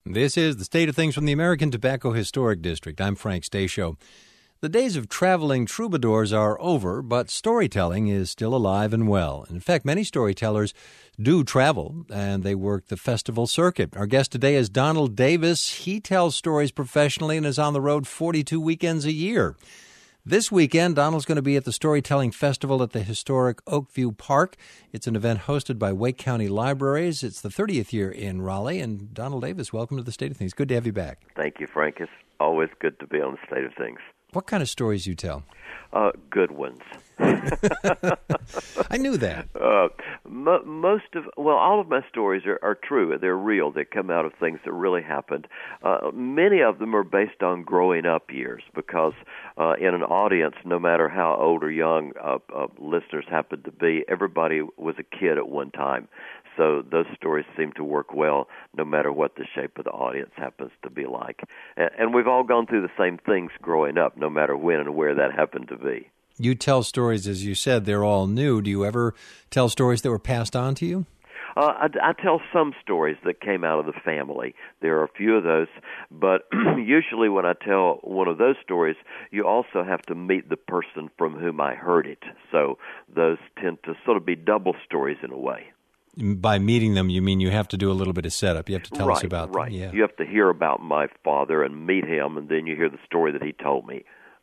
This is the State of Things from the American Tobacco Historic District. I'm Frank Stasio. The days of traveling troubadours are over, but storytelling is still alive and well. In fact, many storytellers do travel, and they work the festival circuit. Our guest today is Donald Davis. He tells stories professionally and is on the road 42 weekends a year. This weekend, Donald's going to be at the Storytelling Festival at the historic Oakview Park. It's an event hosted by Wake County Libraries. It's the 30th year in Raleigh. And Donald Davis, welcome to the State of Things. Good to have you back. Thank you, Frank. It's always good to be on the State of Things. What kind of stories you tell? Good ones. I knew that. All of my stories are true. They're real. They come out of things that really happened. Many of them are based on growing up years because in an audience, no matter how old or young listeners happen to be, everybody was a kid at one time. So those stories seem to work well no matter what the shape of the audience happens to be like. And we've all gone through the same things growing up, no matter when and where that happened to be. You tell stories, as you said, they're all new. Do you ever tell stories that were passed on to you? I tell some stories that came out of the family. There are a few of those, but usually when I tell one of those stories, you also have to meet the person from whom I heard it. So those tend to sort of be double stories in a way. By meeting them, you mean you have to do a little bit of setup. You have to tell us about them. Yeah. You have to hear about my father and meet him, and then you hear the story that he told me.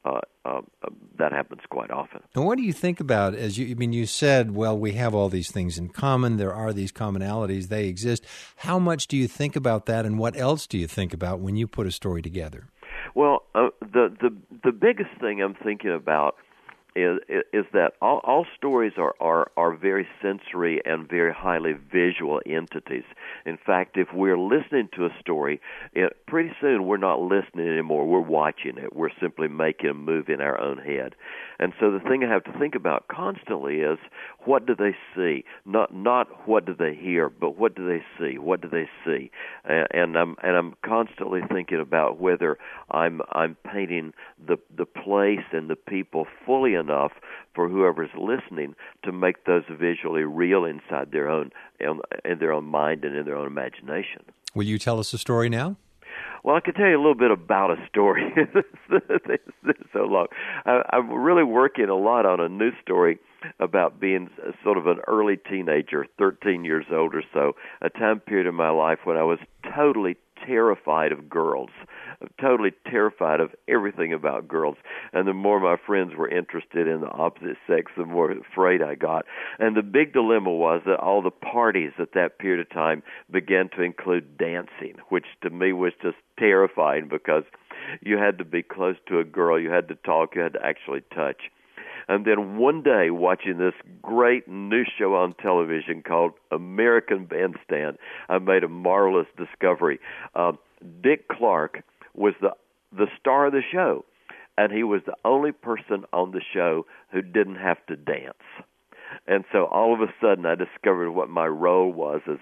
That happens quite often. And what do you think about, you said, well, we have all these things in common. There are these commonalities. They exist. How much do you think about that, and what else do you think about when you put a story together? Well, the biggest thing I'm thinking about is that all stories are very sensory and very highly visual entities. In fact, if we're listening to a story, pretty soon we're not listening anymore. We're watching it. We're simply making a move in our own head. And so the thing I have to think about constantly is, what do they see? Not what do they hear, but what do they see? What do they see? And I'm constantly thinking about whether I'm painting the place and the people fully enough for whoever's listening to make those visually real inside their own in their own mind and in their own imagination. Will you tell us a story now? Well, I can tell you a little bit about a story. It's so long. I'm really working a lot on a new story about being sort of an early teenager, 13 years old or so, a time period in my life when I was totally terrified of girls, totally terrified of everything about girls. And the more my friends were interested in the opposite sex, the more afraid I got. And the big dilemma was that all the parties at that period of time began to include dancing, which to me was just terrifying because you had to be close to a girl, you had to talk, you had to actually touch. And then one day, watching this great new show on television called American Bandstand, I made a marvelous discovery. Dick Clark was the star of the show, and he was the only person on the show who didn't have to dance. And so all of a sudden, I discovered what my role was as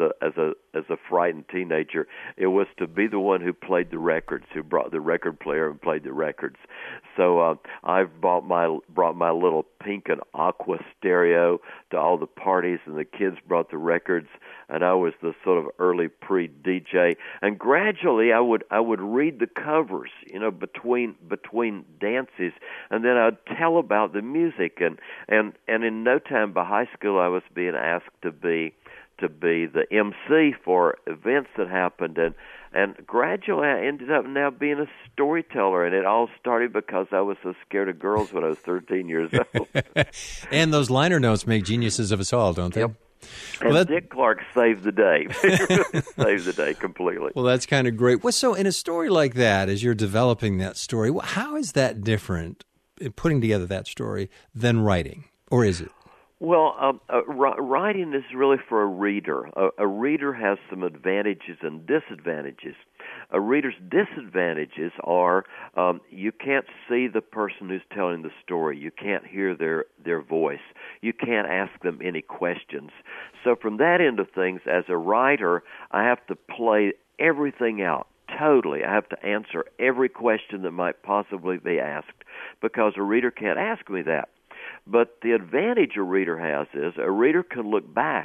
a frightened teenager. It was to be the one who played the records, who brought the record player and played the records. So I've brought my little pink and aqua stereo to all the parties, and the kids brought the records, and I was the sort of early pre-DJ. And gradually, I would read the covers, between dances, and then I'd tell about the music. And in no time by high school, I was being asked to be the MC for events that happened, and gradually I ended up now being a storyteller, and it all started because I was so scared of girls when I was 13 years old. And those liner notes make geniuses of us all, don't they? Yep. And Dick Clark saved the day. Saved the day completely. Well, that's kind of great. Well, so in a story like that, as you're developing that story, how is that different, in putting together that story, than writing? Or is it? Well, writing is really for a reader. A reader has some advantages and disadvantages. A reader's disadvantages are you can't see the person who's telling the story. You can't hear their voice. You can't ask them any questions. So from that end of things, as a writer, I have to play everything out totally. I have to answer every question that might possibly be asked because a reader can't ask me that. But the advantage a reader has is a reader can look back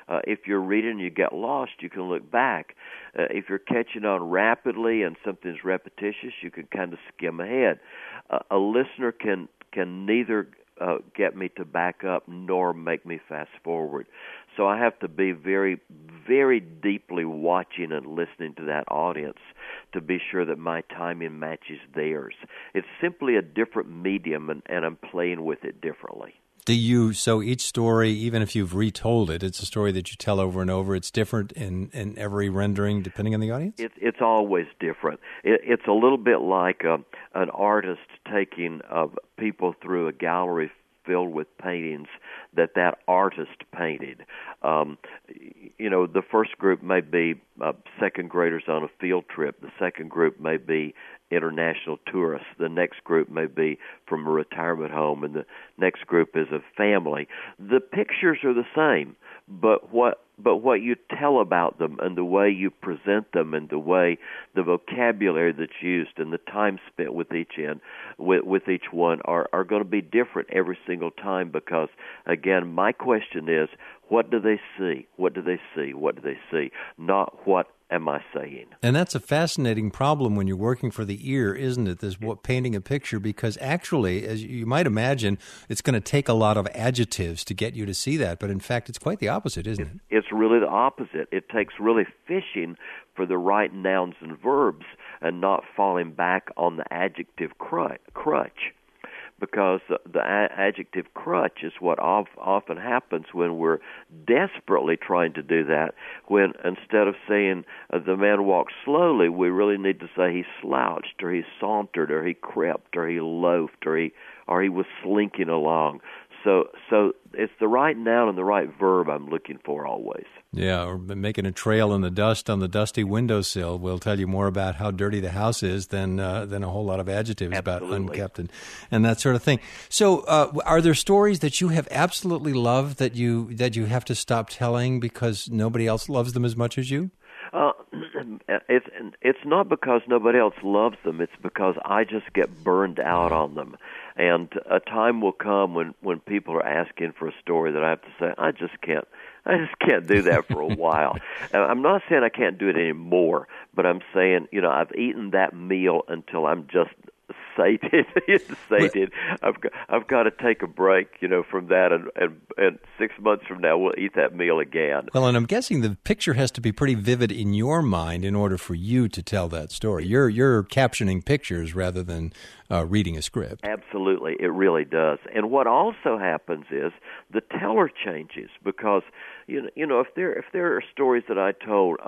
If you're reading and you get lost, you can look back. If you're catching on rapidly and something's repetitious, you can kind of skim ahead. A listener can neither get me to back up nor make me fast forward. So I have to be very, very deeply watching and listening to that audience to be sure that my timing matches theirs. It's simply a different medium, and I'm playing with it differently. So each story, even if you've retold it, it's a story that you tell over and over. It's different in every rendering depending on the audience? It's always different. It's a little bit like an artist taking people through a gallery filled with paintings that artist painted. The first group may be second graders on a field trip. The second group may be international tourists. The next group may be from a retirement home, and the next group is a family. The pictures are the same, but what you tell about them and the way you present them and the way the vocabulary that's used and the time spent with each one are going to be different every single time, because again, my question is, what do they see? What do they see? What do they see? Not what am I saying? And that's a fascinating problem when you're working for the ear, isn't it? Painting a picture, because actually, as you might imagine, it's going to take a lot of adjectives to get you to see that. But in fact, it's quite the opposite, isn't it? It's really the opposite. It takes really fishing for the right nouns and verbs and not falling back on the adjective crutch. Because the adjective crutch is what often happens when we're desperately trying to do that, when instead of saying the man walked slowly, we really need to say he slouched, or he sauntered, or he crept, or he loafed, or he was slinking along. So it's the right noun and the right verb I'm looking for always. Yeah, or making a trail in the dust on the dusty windowsill will tell you more about how dirty the house is than a whole lot of adjectives. Absolutely. About unkept and that sort of thing. So are there stories that you have absolutely loved that you have to stop telling because nobody else loves them as much as you? It's not because nobody else loves them. It's because I just get burned out on them. And a time will come when people are asking for a story that I have to say, I just can't do that for a while. I'm not saying I can't do it anymore, but I'm saying, I've eaten that meal until I'm just sated. I've got to take a break, from that, and 6 months from now we'll eat that meal again. Well, and I'm guessing the picture has to be pretty vivid in your mind in order for you to tell that story. You're captioning pictures rather than reading a script. Absolutely, it really does. And what also happens is the teller changes, because if there are stories that I told.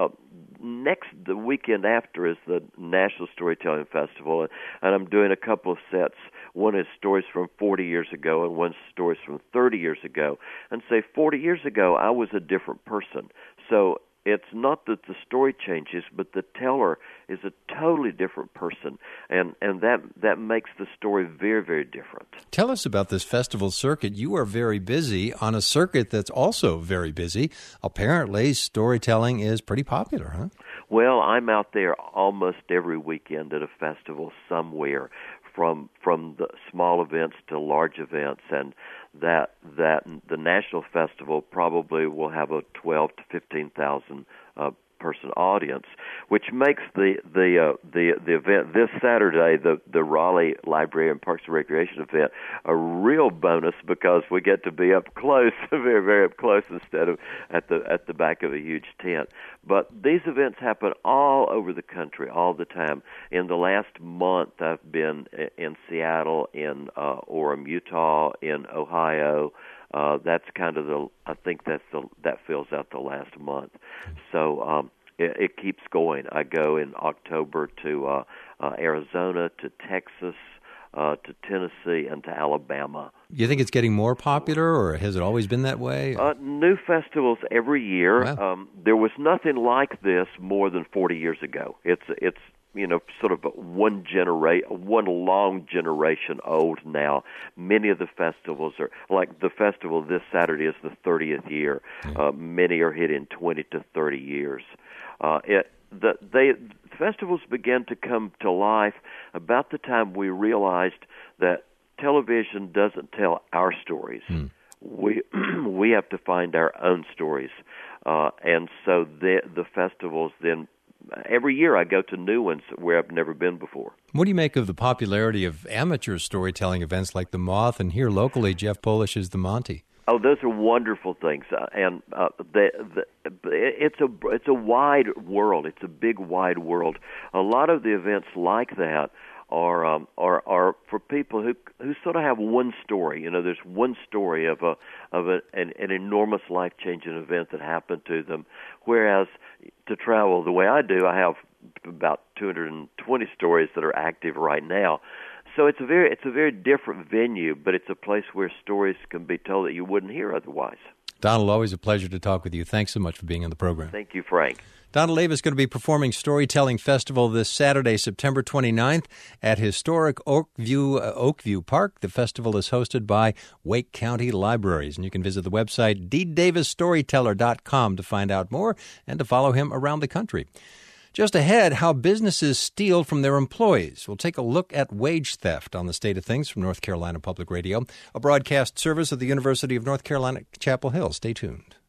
The weekend after is the National Storytelling Festival, and I'm doing a couple of sets. One is stories from 40 years ago, and one's stories from 30 years ago. And say 40 years ago, I was a different person. So it's not that the story changes, but the teller is a totally different person, and that makes the story very, very different. Tell us about this festival circuit. You are very busy on a circuit that's also very busy. Apparently, storytelling is pretty popular, huh? Well, I'm out there almost every weekend at a festival somewhere, from the small events to large events, and that the national festival probably will have a 12 to 15,000 person audience, which makes the event this Saturday, the Raleigh Library and Parks and Recreation event, a real bonus, because we get to be up close, very, very up close, instead of at the back of a huge tent. But these events happen all over the country all the time. In the last month, I've been in Seattle, in Orem, Utah, in Ohio. That's kind of I think that fills out the last month. So it keeps going. I go in October to Arizona, to Texas, to Tennessee, and to Alabama. You think it's getting more popular, or has it always been that way? New festivals every year. Wow. There was nothing like this more than 40 years ago. It's sort of one long generation old now. Many of the festivals are, like the festival this Saturday is the 30th year. Many are hitting 20 to 30 years. The festivals began to come to life about the time we realized that television doesn't tell our stories. we we have to find our own stories, and so the festivals then. Every year I go to new ones where I've never been before. What do you make of the popularity of amateur storytelling events like the Moth, and here locally, Jeff Polish's the Monty? Oh, those are wonderful things, and it's a wide world. It's a big, wide world. A lot of the events like that are for people who sort of have one story. You know, there's one story of an enormous life-changing event that happened to them. Whereas to travel the way I do, I have about 220 stories that are active right now. So it's a very different venue, but it's a place where stories can be told that you wouldn't hear otherwise. Donald, always a pleasure to talk with you. Thanks so much for being on the program. Thank you, Frank. Donald Avis is going to be performing Storytelling Festival this Saturday, September 29th at historic Oakview Park. The festival is hosted by Wake County Libraries, and you can visit the website ddavisstoryteller.com to find out more and to follow him around the country. Just ahead, how businesses steal from their employees. We'll take a look at wage theft on the State of Things from North Carolina Public Radio, a broadcast service of the University of North Carolina, Chapel Hill. Stay tuned.